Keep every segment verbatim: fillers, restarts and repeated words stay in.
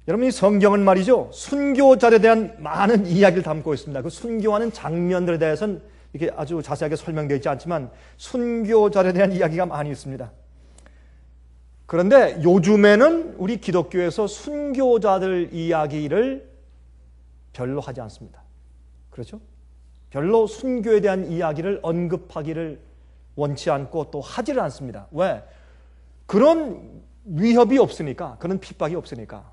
여러분, 이 성경은 말이죠, 순교자에 대한 많은 이야기를 담고 있습니다. 그 순교하는 장면들에 대해서는 이렇게 아주 자세하게 설명되어 있지 않지만 순교자에 대한 이야기가 많이 있습니다. 그런데 요즘에는 우리 기독교에서 순교자들 이야기를 별로 하지 않습니다. 그렇죠? 별로 순교에 대한 이야기를 언급하기를 원치 않고 또 하지를 않습니다. 왜? 그런 위협이 없으니까, 그런 핍박이 없으니까.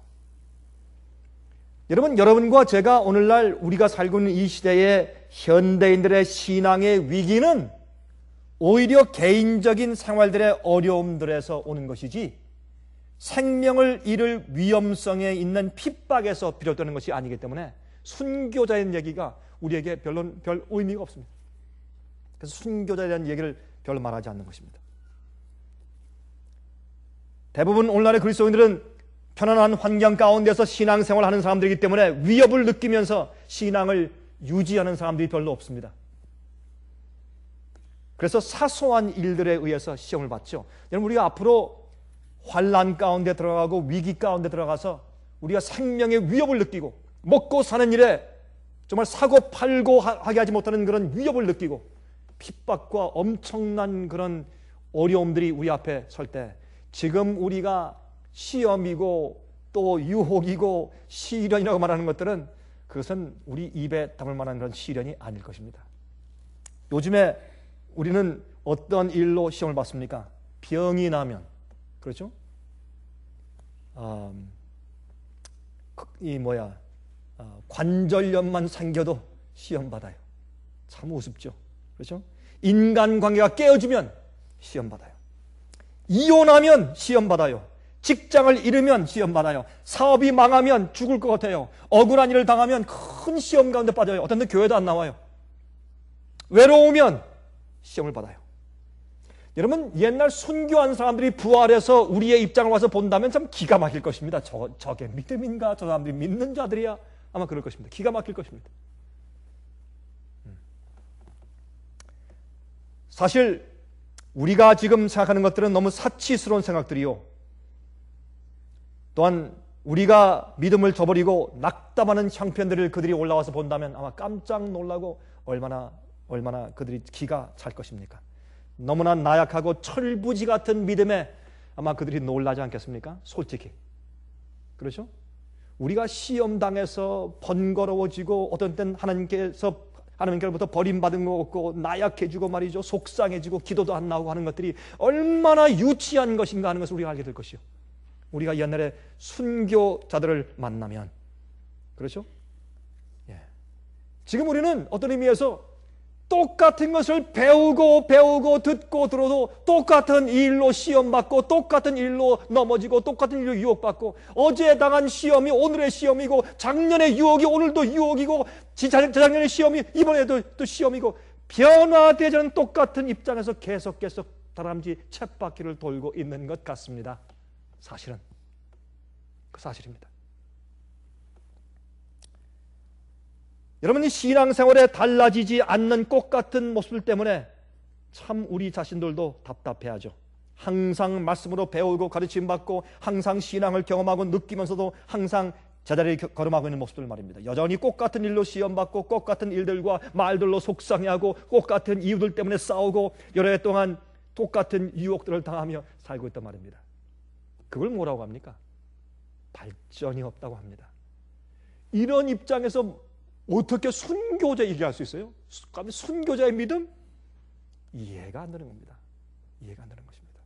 여러분, 여러분과 제가 오늘날 우리가 살고 있는 이 시대의 현대인들의 신앙의 위기는 오히려 개인적인 생활들의 어려움들에서 오는 것이지 생명을 잃을 위험성에 있는 핍박에서 비롯되는 것이 아니기 때문에 순교자의 얘기가 우리에게 별로 별 의미가 없습니다. 그래서 순교자에 대한 얘기를 별로 말하지 않는 것입니다. 대부분 오늘날의 그리스도인들은 편안한 환경 가운데서 신앙생활을 하는 사람들이기 때문에 위협을 느끼면서 신앙을 유지하는 사람들이 별로 없습니다. 그래서 사소한 일들에 의해서 시험을 받죠. 여러분, 우리가 앞으로 환난 가운데 들어가고 위기 가운데 들어가서 우리가 생명의 위협을 느끼고 먹고 사는 일에 정말 사고 팔고 하게 하지 못하는 그런 위협을 느끼고 핍박과 엄청난 그런 어려움들이 우리 앞에 설 때 지금 우리가 시험이고 또 유혹이고 시련이라고 말하는 것들은 그것은 우리 입에 담을 만한 그런 시련이 아닐 것입니다. 요즘에 우리는 어떤 일로 시험을 받습니까? 병이 나면, 그렇죠? 음, 이 뭐야 어, 관절염만 생겨도 시험 받아요. 참 우습죠, 그렇죠? 인간관계가 깨어지면 시험 받아요. 이혼하면 시험 받아요. 직장을 잃으면 시험 받아요. 사업이 망하면 죽을 것 같아요. 억울한 일을 당하면 큰 시험 가운데 빠져요. 어떤 데 교회도 안 나와요. 외로우면 시험을 받아요. 여러분, 옛날 순교한 사람들이 부활해서 우리의 입장을 와서 본다면 참 기가 막힐 것입니다. 저, 저게 믿음인가? 저 사람들이 믿는 자들이야? 아마 그럴 것입니다. 기가 막힐 것입니다. 사실 우리가 지금 생각하는 것들은 너무 사치스러운 생각들이요, 또한 우리가 믿음을 저버리고 낙담하는 형편들을 그들이 올라와서 본다면 아마 깜짝 놀라고 얼마나 얼마나 그들이 기가 찰 것입니까? 너무나 나약하고 철부지 같은 믿음에 아마 그들이 놀라지 않겠습니까? 솔직히. 그렇죠? 우리가 시험당해서 번거로워지고 어떤 때는 하나님께서 하나님께로부터 버림받은 것 같고 나약해지고 말이죠. 속상해지고 기도도 안 나오고 하는 것들이 얼마나 유치한 것인가 하는 것을 우리가 알게 될 것이요. 우리가 옛날에 순교자들을 만나면, 그렇죠? 예. 지금 우리는 어떤 의미에서 똑같은 것을 배우고 배우고 듣고 들어도 똑같은 일로 시험받고 똑같은 일로 넘어지고 똑같은 일로 유혹받고 어제 당한 시험이 오늘의 시험이고 작년의 유혹이 오늘도 유혹이고 재작년의 시험이 이번에도 또 시험이고 변화되지 않은 똑같은 입장에서 계속 계속 다람쥐 쳇바퀴를 돌고 있는 것 같습니다. 사실은 그 사실입니다. 여러분이 신앙생활에 달라지지 않는 똑같은 모습들 때문에 참 우리 자신들도 답답해하죠. 항상 말씀으로 배우고 가르침받고 항상 신앙을 경험하고 느끼면서도 항상 제자리에 걸음하고 있는 모습들 말입니다. 여전히 똑같은 일로 시험받고 똑같은 일들과 말들로 속상해하고 똑같은 이유들 때문에 싸우고 여러 해 동안 똑같은 유혹들을 당하며 살고 있단 말입니다. 그걸 뭐라고 합니까? 발전이 없다고 합니다. 이런 입장에서 어떻게 순교자 얘기할 수 있어요? 순교자의 믿음? 이해가 안 되는 겁니다. 이해가 안 되는 것입니다.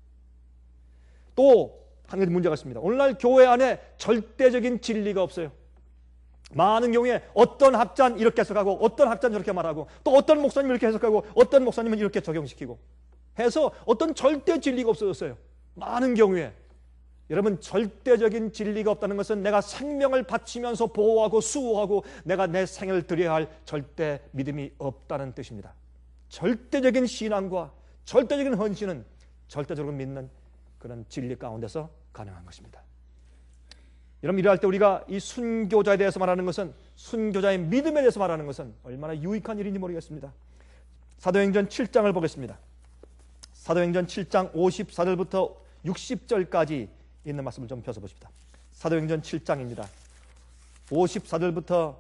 또 한 가지 문제가 있습니다. 오늘날 교회 안에 절대적인 진리가 없어요. 많은 경우에 어떤 학자는 이렇게 해석하고 어떤 학자는 저렇게 말하고 또 어떤 목사님은 이렇게 해석하고 어떤 목사님은 이렇게 적용시키고 해서 어떤 절대 진리가 없어졌어요. 많은 경우에. 여러분, 절대적인 진리가 없다는 것은 내가 생명을 바치면서 보호하고 수호하고 내가 내 생을 드려야 할 절대 믿음이 없다는 뜻입니다. 절대적인 신앙과 절대적인 헌신은 절대적으로 믿는 그런 진리 가운데서 가능한 것입니다. 여러분, 이러할 때 우리가 이 순교자에 대해서 말하는 것은, 순교자의 믿음에 대해서 말하는 것은 얼마나 유익한 일인지 모르겠습니다. 사도행전 칠 장을 보겠습니다. 사도행전 칠 장 오십사 절부터 육십 절까지 있는 말씀을 좀 펴서 보십시다. 사도행전 칠 장입니다. 오십사 절부터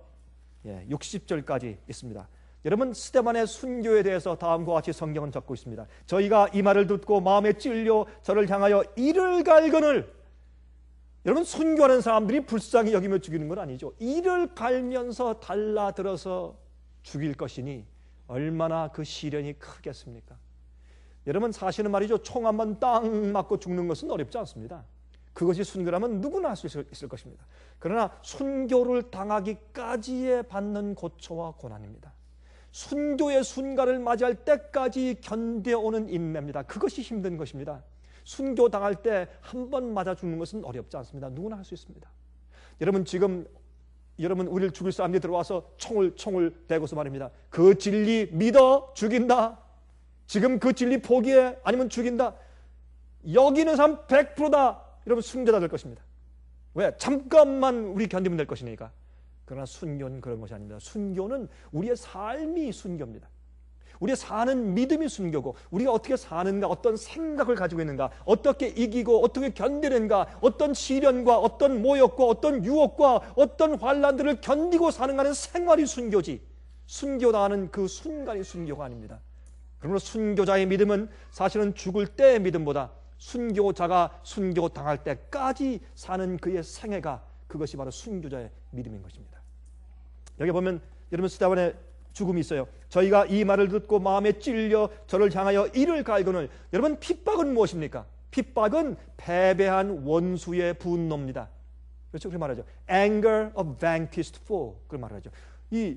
육십 절까지 있습니다. 여러분, 스데반의 순교에 대해서 다음과 같이 성경은 적고 있습니다. 저희가 이 말을 듣고 마음에 찔려 저를 향하여 이를 갈거늘. 여러분, 순교하는 사람들이 불쌍히 여기며 죽이는 건 아니죠. 이를 갈면서 달라들어서 죽일 것이니 얼마나 그 시련이 크겠습니까? 여러분, 사실은 말이죠, 총 한 번 땅 맞고 죽는 것은 어렵지 않습니다. 그것이 순교라면 누구나 할 수 있을, 있을 것입니다. 그러나 순교를 당하기까지에 받는 고초와 고난입니다. 순교의 순간을 맞이할 때까지 견뎌오는 인내입니다. 그것이 힘든 것입니다. 순교 당할 때 한 번 맞아 죽는 것은 어렵지 않습니다. 누구나 할 수 있습니다. 여러분, 지금 여러분 우리를 죽일 사람들이 들어와서 총을 총을 대고서 말입니다. 그 진리 믿어? 죽인다. 지금 그 진리 포기해? 아니면 죽인다. 여기 있는 사람 백 퍼센트다. 여러분, 순교자 될 것입니다. 왜? 잠깐만 우리 견디면 될 것이니까. 그러나 순교는 그런 것이 아닙니다. 순교는 우리의 삶이 순교입니다. 우리의 사는 믿음이 순교고, 우리가 어떻게 사는가, 어떤 생각을 가지고 있는가, 어떻게 이기고 어떻게 견디는가, 어떤 시련과 어떤 모욕과 어떤 유혹과 어떤 환난들을 견디고 사는가는 생활이 순교지, 순교당하는 그 순간이 순교가 아닙니다. 그러므로 순교자의 믿음은 사실은 죽을 때의 믿음보다 순교자가 순교 당할 때까지 사는 그의 생애가, 그것이 바로 순교자의 믿음인 것입니다. 여기 보면 여러분, 스데반의 죽음이 있어요. 저희가 이 말을 듣고 마음에 찔려 저를 향하여 이를 갈거늘. 여러분, 핍박은 무엇입니까? 핍박은 패배한 원수의 분노입니다. 그렇죠? 그렇게 말하죠. Anger of vanquished foe. 그걸 말하죠. 이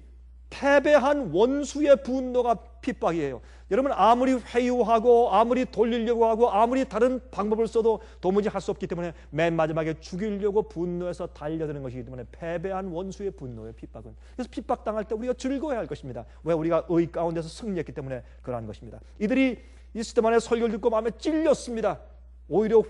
패배한 원수의 분노가 핍박이에요. 여러분, 아무리 회유하고 아무리 돌리려고 하고 아무리 다른 방법을 써도 도무지 할 수 없기 때문에 맨 마지막에 죽이려고 분노해서 달려드는 것이기 때문에 패배한 원수의 분노예요, 핍박은. 그래서 핍박당할 때 우리가 즐거워야 할 것입니다. 왜? 우리가 의 가운데서 승리했기 때문에 그러한 것입니다. 이들이 이 스데반의 설교를 듣고 마음에 찔렸습니다. 오히려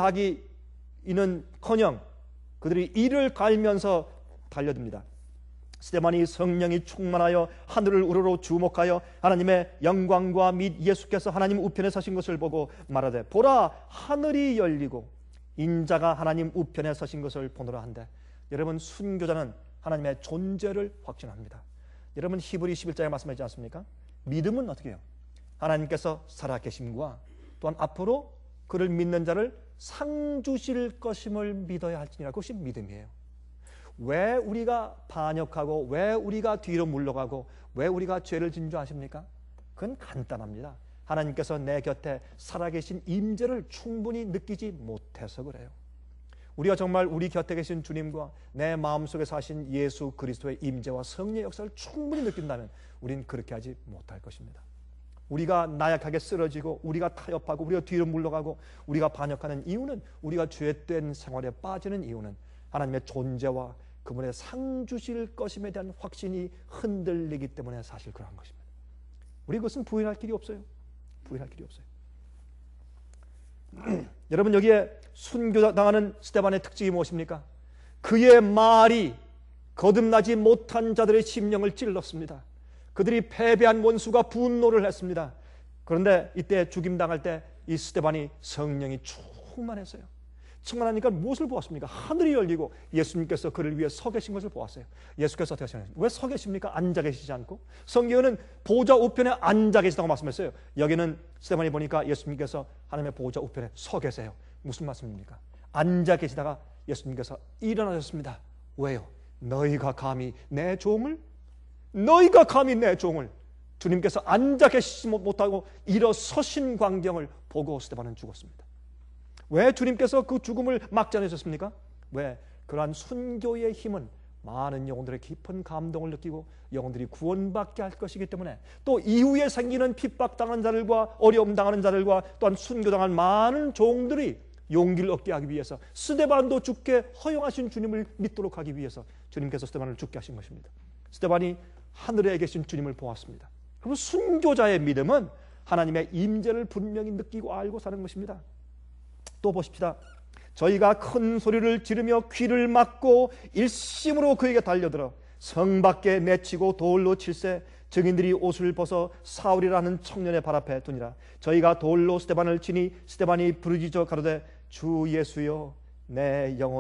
회개하기는커녕 그들이 이를 갈면서 달려듭니다. 스데반이 성령이 충만하여 하늘을 우러러 주목하여 하나님의 영광과 및 예수께서 하나님 우편에 서신 것을 보고 말하되, 보라, 하늘이 열리고 인자가 하나님 우편에 서신 것을 보노라 한데, 여러분, 순교자는 하나님의 존재를 확신합니다. 여러분, 히브리 십일 장에 말씀하지 않습니까? 믿음은 어떻게 해요? 하나님께서 살아계심과 또한 앞으로 그를 믿는 자를 상 주실 것임을 믿어야 할지니라. 그것이 믿음이에요. 왜 우리가 반역하고 왜 우리가 뒤로 물러가고 왜 우리가 죄를 진 줄 아십니까? 그건 간단합니다. 하나님께서 내 곁에 살아계신 임재를 충분히 느끼지 못해서 그래요. 우리가 정말 우리 곁에 계신 주님과 내 마음속에 사신 예수 그리스도의 임재와 성령의 역사를 충분히 느낀다면 우리는 그렇게 하지 못할 것입니다. 우리가 나약하게 쓰러지고 우리가 타협하고 우리가 뒤로 물러가고 우리가 반역하는 이유는, 우리가 죄된 생활에 빠지는 이유는 하나님의 존재와 그분의 상 주실 것임에 대한 확신이 흔들리기 때문에 사실 그러한 것입니다. 우리 그것은 부인할 길이 없어요. 부인할 길이 없어요. 여러분, 여기에 순교당하는 스데반의 특징이 무엇입니까? 그의 말이 거듭나지 못한 자들의 심령을 찔렀습니다. 그들이 패배한 원수가 분노를 했습니다. 그런데 이때 죽임당할 때 이 스데반이 성령이 충만했어요. 충만하니까 무엇을 보았습니까? 하늘이 열리고 예수님께서 그를 위해 서 계신 것을 보았어요. 예수께서 어떻게 하시나요? 왜 서 계십니까? 앉아 계시지 않고? 성경에는 보좌 우편에 앉아 계시다고 말씀했어요. 여기는 스데반이 보니까 예수님께서 하나님의 보좌 우편에 서 계세요. 무슨 말씀입니까? 앉아 계시다가 예수님께서 일어나셨습니다. 왜요? 너희가 감히 내 종을 너희가 감히 내 종을 주님께서 앉아 계시지 못하고 일어서신 광경을 보고 스데반은 죽었습니다. 왜 주님께서 그 죽음을 막지 않으셨습니까? 왜? 그러한 순교의 힘은 많은 영혼들의 깊은 감동을 느끼고 영혼들이 구원받게 할 것이기 때문에, 또 이후에 생기는 핍박당한 자들과 어려움 당하는 자들과 또한 순교당한 많은 종들이 용기를 얻게 하기 위해서, 스데반도 죽게 허용하신 주님을 믿도록 하기 위해서 주님께서 스데반을 죽게 하신 것입니다. 스데반이 하늘에 계신 주님을 보았습니다. 그럼 순교자의 믿음은 하나님의 임재를 분명히 느끼고 알고 사는 것입니다. 또 보십시다. 저희가 큰 소리를 지르며 귀를 막고 일심으로 그에게 달려들어 성 밖에 내치고 돌로 칠세 증인들이 옷을 벗어 사울이라는 청년의 발 앞에 두니라. 저희가 돌로 스데반을 치니 스데반이 부르짖어 가로되 주 예수여 내 영혼을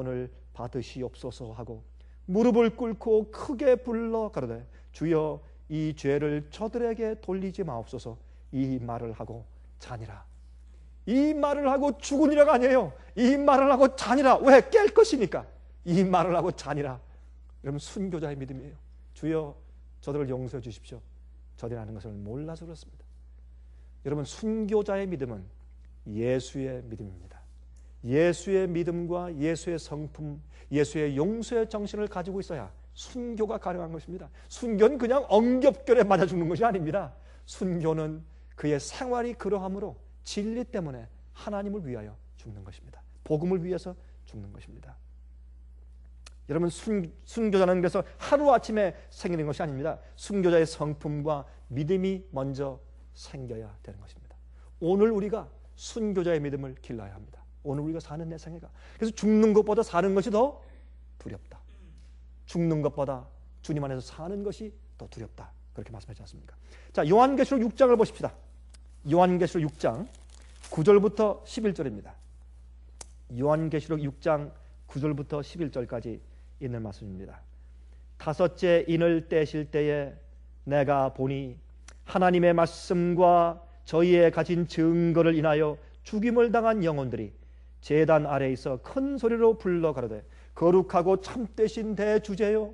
받으시옵소서 하고 무릎을 꿇고 크게 불러 가로되 주여 이 죄를 저들에게 돌리지 마옵소서 이 말을 하고 자니라. 이 말을 하고 죽으니라가 아니에요. 이 말을 하고 자니라. 왜? 깰 것이니까. 이 말을 하고 자니라. 여러분 순교자의 믿음이에요. 주여 저들을 용서해 주십시오. 저들이 하는 것을 몰라서 그렇습니다. 여러분 순교자의 믿음은 예수의 믿음입니다. 예수의 믿음과 예수의 성품, 예수의 용서의 정신을 가지고 있어야 순교가 가능한 것입니다. 순교는 그냥 엉겹결에 맞아 죽는 것이 아닙니다. 순교는 그의 생활이 그러함으로 진리 때문에 하나님을 위하여 죽는 것입니다. 복음을 위해서 죽는 것입니다. 여러분 순, 순교자는 그래서 하루아침에 생기는 것이 아닙니다. 순교자의 성품과 믿음이 먼저 생겨야 되는 것입니다. 오늘 우리가 순교자의 믿음을 길러야 합니다. 오늘 우리가 사는 내 생애가. 그래서 죽는 것보다 사는 것이 더 두렵다. 죽는 것보다 주님 안에서 사는 것이 더 두렵다. 그렇게 말씀하지 않습니까? 자, 요한계시록 육 장을 보십시다. 요한계시록 육 장 구 절부터 십일 절입니다. 요한계시록 육 장 구 절부터 십일 절까지 있는 말씀입니다. 다섯째 인을 떼실 때에 내가 보니 하나님의 말씀과 저희의 가진 증거를 인하여 죽임을 당한 영혼들이 제단 아래에 있어 큰 소리로 불러 가로되 거룩하고 참되신 대주제요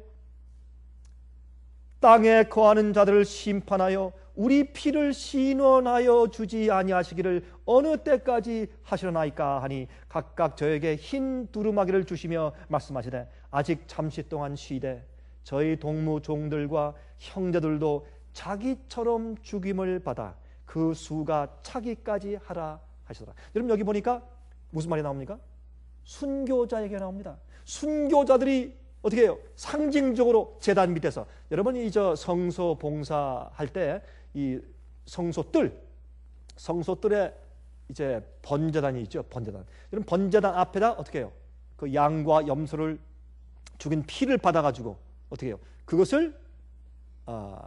땅에 거하는 자들을 심판하여 우리 피를 신원하여 주지 아니하시기를 어느 때까지 하시려나이까 하니 각각 저에게 흰 두루마기를 주시며 말씀하시되 아직 잠시 동안 쉬되 저희 동무 종들과 형제들도 자기처럼 죽임을 받아 그 수가 차기까지 하라 하시더라. 여러분 여기 보니까 무슨 말이 나옵니까? 순교자에게 나옵니다. 순교자들이 어떻게 해요? 상징적으로 제단 밑에서 여러분이 저 성소 봉사할 때 이 성소뜰 성소뜰에 이제 번제단이 있죠. 번제단. 여러분 번제단 앞에다 어떻게 해요? 그 양과 염소를 죽인 피를 받아가지고 어떻게 해요? 그것을 아,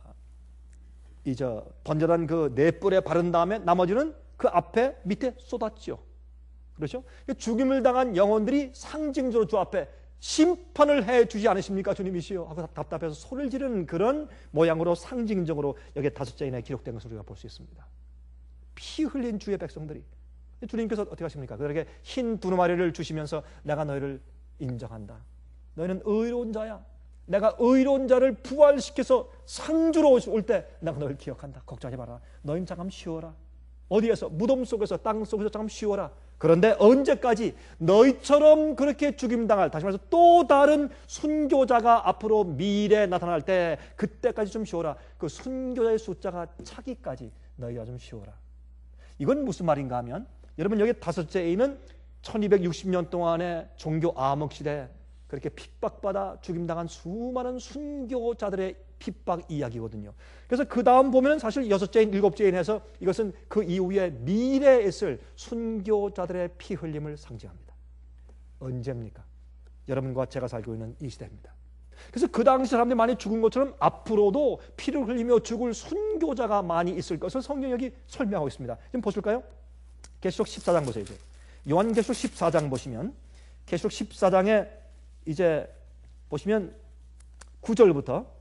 이제 번제단 그 네 뿔에 바른 다음에 나머지는 그 앞에 밑에 쏟았죠. 그렇죠? 죽임을 당한 영혼들이 상징적으로 주 앞에 심판을 해 주지 않으십니까? 주님이시여 하고 답답해서 소리를 지르는 그런 모양으로 상징적으로 여기에 다섯째 인에 기록된 것을 우리가 볼 수 있습니다. 피 흘린 주의 백성들이 주님께서 어떻게 하십니까? 그들에게 흰 두루마리를 주시면서 내가 너희를 인정한다. 너희는 의로운 자야. 내가 의로운 자를 부활시켜서 상주로 올 때 내가 너희를 기억한다. 걱정하지 마라. 너희는 잠깐 쉬어라. 어디에서? 무덤 속에서 땅 속에서 잠깐 쉬어라. 그런데 언제까지 너희처럼 그렇게 죽임당할 다시 말해서 또 다른 순교자가 앞으로 미래에 나타날 때 그때까지 좀 쉬어라. 그 순교자의 숫자가 차기까지 너희가 좀 쉬어라. 이건 무슨 말인가 하면 여러분 여기 다섯째 A는 천이백육십 년 동안의 종교 암흑시대 그렇게 핍박받아 죽임당한 수많은 순교자들의 핍박 이야기거든요. 그래서 그 다음 보면 사실 여섯째 인, 일곱째 인에서 이것은 그 이후에 미래에 있을 순교자들의 피 흘림을 상징합니다. 언제입니까? 여러분과 제가 살고 있는 이 시대입니다. 그래서 그 당시 사람들이 많이 죽은 것처럼 앞으로도 피를 흘리며 죽을 순교자가 많이 있을 것을 성경이 여기 설명하고 있습니다. 좀 보실까요? 계시록 십사 장 보세요. 이제. 요한계시록 십사 장 보시면 계시록 십사 장에 이제 보시면 구 절부터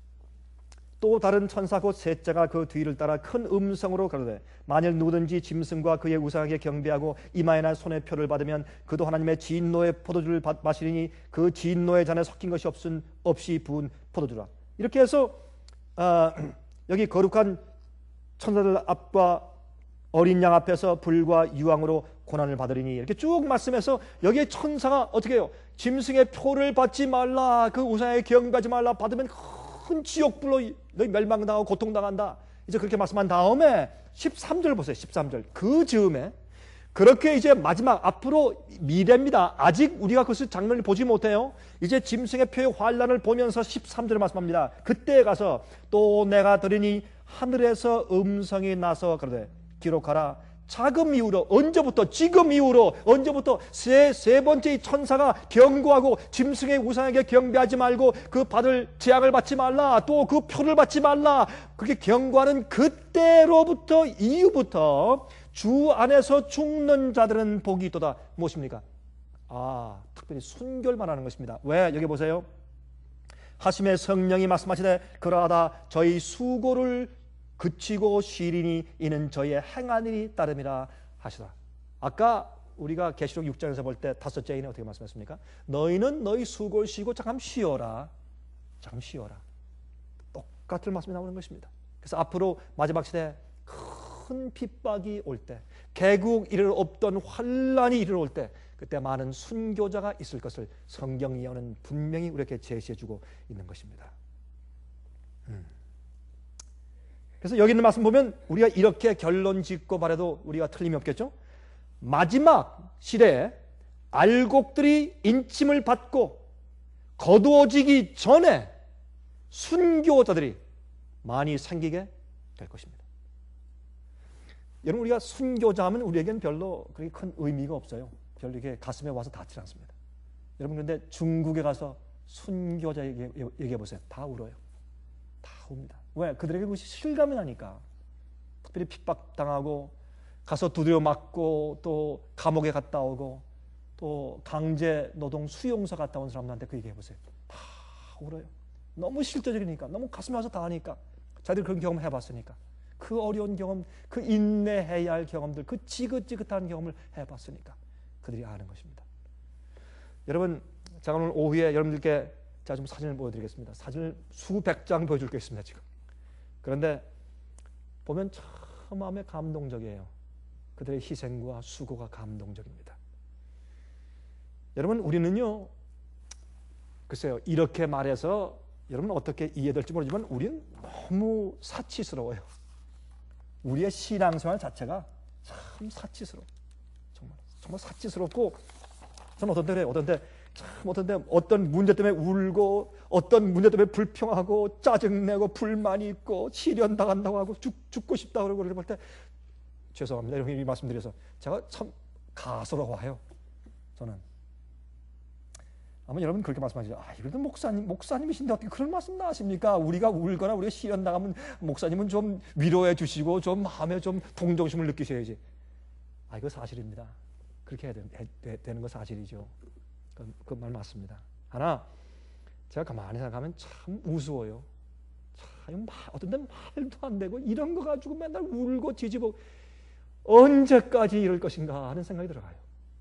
또 다른 천사 곧 셋째가 그 뒤를 따라 큰 음성으로 가로되 만일 누구든지 짐승과 그의 우상에게 경배하고 이마에나 손에 표를 받으면 그도 하나님의 진노의 포도주를 마시리니 그 진노의 잔에 섞인 것이 없은 없이 부은 포도주라. 이렇게 해서 어, 여기 거룩한 천사들 앞과 어린 양 앞에서 불과 유황으로 고난을 받으리니 이렇게 쭉 말씀해서 여기에 천사가 어떻게 해요? 짐승의 표를 받지 말라. 그 우상에게 경배하지 말라. 받으면 큰 지옥불로 너희 멸망당하고 고통당한다. 이제 그렇게 말씀한 다음에 십삼 절 보세요. 십삼 절. 그 즈음에 그렇게 이제 마지막 앞으로 미래입니다. 아직 우리가 그 장면을 보지 못해요. 이제 짐승의 표의 환란을 보면서 십삼 절에 말씀합니다. 그때 가서 또 내가 들으니 하늘에서 음성이 나서 그러되 기록하라. 자금 이후로 언제부터 지금 이후로 언제부터 세, 세 번째 이 천사가 경고하고 짐승의 우상에게 경배하지 말고 그 받을 재앙을 받지 말라 또 그 표를 받지 말라 그렇게 경고하는 그때로부터 이후부터 주 안에서 죽는 자들은 복이 있도다. 무엇입니까? 아, 특별히 순교를 말하는 것입니다. 왜? 여기 보세요. 하심의 성령이 말씀하시되 그러하다 저희 수고를 그치고 쉬리니 이는 저희의 행한 일이 따름이라 하시라. 아까 우리가 계시록 육 장에서 볼 때 다섯째 인에 어떻게 말씀했습니까? 너희는 너희 수고를 쉬고 잠깐 쉬어라. 잠깐 쉬어라. 똑같은 말씀이 나오는 것입니다. 그래서 앞으로 마지막 시대에 큰 핍박이 올 때, 개국 이를 없던 환란이 이르러 때 그때 많은 순교자가 있을 것을 성경 예언은 분명히 우리에게 제시해주고 있는 것입니다. 음. 그래서 여기 있는 말씀 보면 우리가 이렇게 결론 짓고 말해도 우리가 틀림이 없겠죠? 마지막 시대에 알곡들이 인침을 받고 거두어지기 전에 순교자들이 많이 생기게 될 것입니다. 여러분, 우리가 순교자 하면 우리에겐 별로 그렇게 큰 의미가 없어요. 별로 이게 가슴에 와서 닿지 않습니다. 여러분, 그런데 중국에 가서 순교자 얘기해, 얘기해 보세요. 다 울어요. 다 웁니다. 왜? 그들에게 그것이 실감이 나니까. 특별히 핍박당하고 가서 두드려 맞고 또 감옥에 갔다 오고 또 강제 노동 수용소 갔다 온 사람들한테 그 얘기해 보세요. 다 울어요. 너무 실제적이니까, 너무 가슴에 와서 닿으니까, 자기들 그런 경험을 해봤으니까, 그 어려운 경험, 그 인내해야 할 경험들, 그 지긋지긋한 경험을 해봤으니까 그들이 아는 것입니다. 여러분, 제가 오늘 오후에 여러분들께 제가 좀 사진을 보여드리겠습니다. 사진을 수백 장 보여줄 게 있습니다, 지금. 그런데 보면 참 마음에 감동적이에요. 그들의 희생과 수고가 감동적입니다. 여러분, 우리는요, 글쎄요, 이렇게 말해서 여러분 어떻게 이해될지 모르지만 우리는 너무 사치스러워요. 우리의 신앙생활 자체가 참 사치스러워. 정말 정말 사치스럽고, 저는 어떤 때 그래요. 어떤 때 참 어떤 때 어떤 문제 때문에 울고, 어떤 문제 때문에 불평하고 짜증내고 불만이 있고 시련 당한다고 하고 죽, 죽고 싶다 그러고 그럴 때 죄송합니다. 이렇게 말씀드려서 제가 참 가스러워요. 저는. 아마 여러분 그렇게 말씀하시죠. 아, 이것도 목사님, 목사님이신데 어떻게 그런 말씀 나십니까? 우리가 울거나 우리가 시련 당하면 목사님은 좀 위로해 주시고 좀 마음에 좀 동정심을 느끼셔야지. 아, 이거 사실입니다. 그렇게 해야 되, 되, 되는 거 사실이죠. 그, 그 말 맞습니다. 하나, 제가 가만히 생각하면 참 우스워요. 참, 어떤 데는 말도 안 되고 이런 거 가지고 맨날 울고 뒤집어 언제까지 이럴 것인가 하는 생각이 들어가요.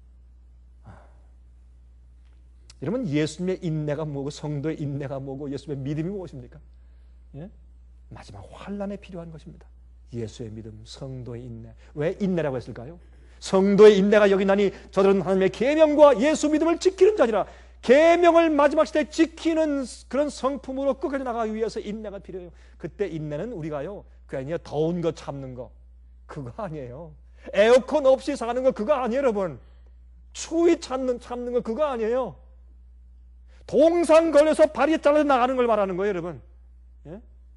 여러분, 예수님의 인내가 뭐고 성도의 인내가 뭐고 예수님의 믿음이 무엇입니까? 예? 마지막 환난에 필요한 것입니다. 예수의 믿음, 성도의 인내. 왜 인내라고 했을까요? 성도의 인내가 여기 나니 저들은 하나님의 계명과 예수 믿음을 지키는 자니라. 계명을 마지막 시대에 지키는 그런 성품으로 끝까지 나가기 위해서 인내가 필요해요. 그때 인내는 우리가요, 그 아니에요. 더운 거 참는 거 그거 아니에요. 에어컨 없이 사는 거 그거 아니에요. 여러분, 추위 참는, 참는 거 그거 아니에요. 동상 걸려서 발이 잘라서 나가는 걸 말하는 거예요, 여러분. 예?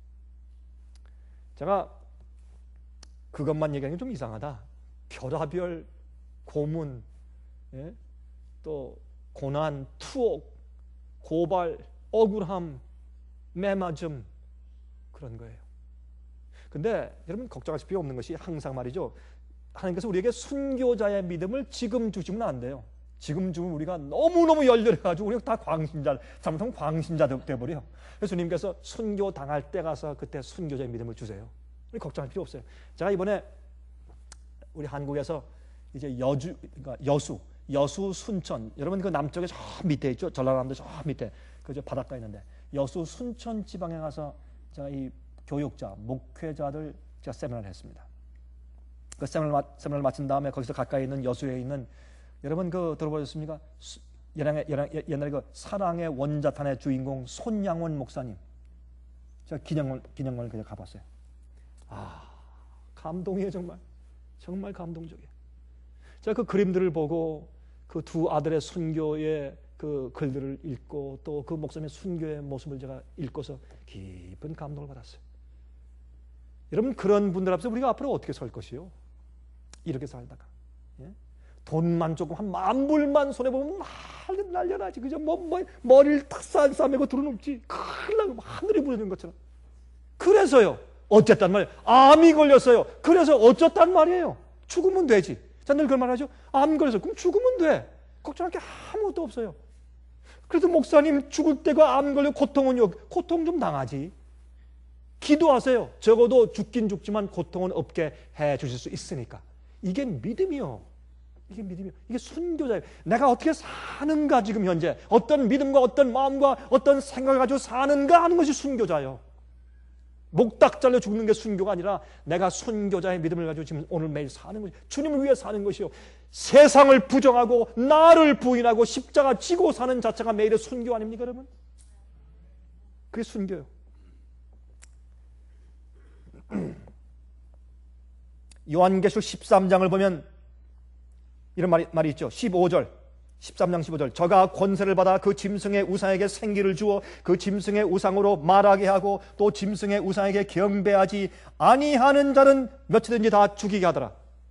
제가 그것만 얘기하는 게 좀 이상하다. 별하별 고문, 예? 또 고난, 투옥, 고발, 억울함, 매맞음, 그런 거예요. 근데 여러분 걱정하실 필요 없는 것이 항상 말이죠. 하나님께서 우리에게 순교자의 믿음을 지금 주시면 안 돼요. 지금 주면 우리가 너무너무 열렬해가지고 우리가 다 광신자, 잘못하면 광신자 돼버려요. 그래서 주님께서 순교 당할 때 가서 그때 순교자의 믿음을 주세요. 우리 걱정할 필요 없어요. 제가 이번에 우리 한국에서 이제 여주, 그러니까 여수, 여수 순천, 여러분 그 남쪽에 저 밑에 있죠. 전라남도 저 밑에 그저 바닷가 있는데 여수 순천 지방에 가서 제가 이 교육자, 목회자들 제가 세미나를 했습니다. 그 세미나를, 세미나를 마친 다음에 거기서 가까이 있는 여수에 있는 여러분 그 들어보셨습니까? 옛날에, 옛날에 그 사랑의 원자탄의 주인공 손양원 목사님, 제가 기념관 기념관을 그냥 가봤어요. 아, 감동이에요. 정말 정말 감동적이에요. 제가 그 그림들을 보고 그 두 아들의 순교의 그 글들을 읽고 또 그 목사님의 순교의 모습을 제가 읽고서 깊은 감동을 받았어요. 여러분, 그런 분들 앞에서 우리가 앞으로 어떻게 설 것이요? 이렇게 살다가, 예? 돈만 조금 한 만 불만 손에 보면 난리 날려나지. 그죠? 뭐, 뭐 머리를 탁 싸매고 들어눕지. 큰일 나고 하늘이 부러지는 것처럼. 그래서요. 어쨌단 말이에요. 암이 걸렸어요. 그래서 어쨌단 말이에요. 죽으면 되지. 자, 늘 그런 말 하죠. 암 걸렸어. 그럼 죽으면 돼. 걱정할 게 아무것도 없어요. 그래도 목사님 죽을 때가 암 걸려 고통은요. 고통 좀 당하지. 기도하세요. 적어도 죽긴 죽지만 고통은 없게 해 주실 수 있으니까. 이게 믿음이요. 이게 믿음이요. 이게 순교자예요. 내가 어떻게 사는가 지금 현재. 어떤 믿음과 어떤 마음과 어떤 생각을 가지고 사는가 하는 것이 순교자예요. 목딱 잘려 죽는 게 순교가 아니라 내가 순교자의 믿음을 가지고 지금 오늘 매일 사는 것이 주님을 위해 사는 것이요. 세상을 부정하고 나를 부인하고 십자가 지고 사는 자체가 매일의 순교 아닙니까 여러분? 그게 순교예요. 요한계시록 십삼 장을 보면 이런 말이, 말이 있죠. 십오 절 십삼 장 십오 절 저가 권세를 받아 그 짐승의 우상에게 생기를 주어 그 짐승의 우상으로 말하게 하고 또 짐승의 우상에게 경배하지 아니하는 자는 몇이든지 다 죽이게 하더라.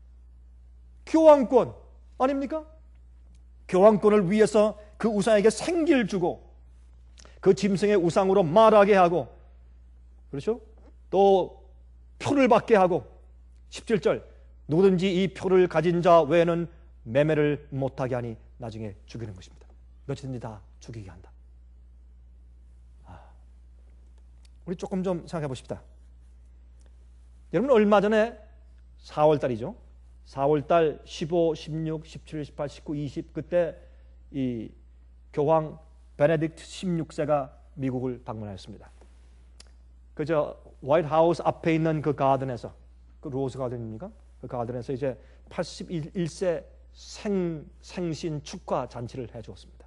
교황권 아닙니까? 교황권을 위해서 그 우상에게 생기를 주고 그 짐승의 우상으로 말하게 하고 그렇죠? 또 표를 받게 하고 십칠 절 누구든지 이 표를 가진 자 외에는 매매를 못하게 하니 나중에 죽이는 것입니다. 몇이든지 다 죽이게 한다. 아, 우리 조금 좀 생각해 보십시다. 여러분 얼마 전에 사월 달이죠. 사월 달 십오, 십육, 십칠, 십팔, 십구, 이십 그때 이 교황 베네딕트 십육 세가 미국을 방문하였습니다. 그저 화이트하우스 앞에 있는 그 가든에서 그 로즈 가든입니까? 그 가든에서 이제 팔십일 세 생, 생신 축하 잔치를 해주었습니다.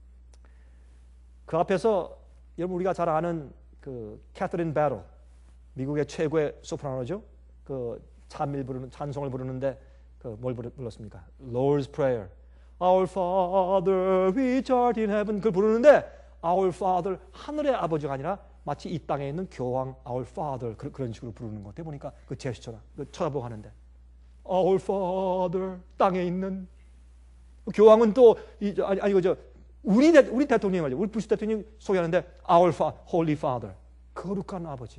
그 앞에서 여러분 우리가 잘 아는 그 캐서린 베로 미국의 최고의 소프라노죠. 그 찬미를 부르는 찬송을 부르는데 그 뭘 불렀습니까? Lord's Prayer, Our Father which art in heaven 그걸 부르는데 Our Father 하늘의 아버지가 아니라 마치 이 땅에 있는 교황 Our Father 그런 식으로 부르는 것 같아요. 보니까 그 제스처라 그 쳐다보고 하는데 Our Father 땅에 있는 교황은 또 이, 아니 아니 그저 우리 대, 우리 대통령이 말이죠. 우리 부시 대통령이 소개하는데 Our Fa, Holy Father 거룩한 아버지.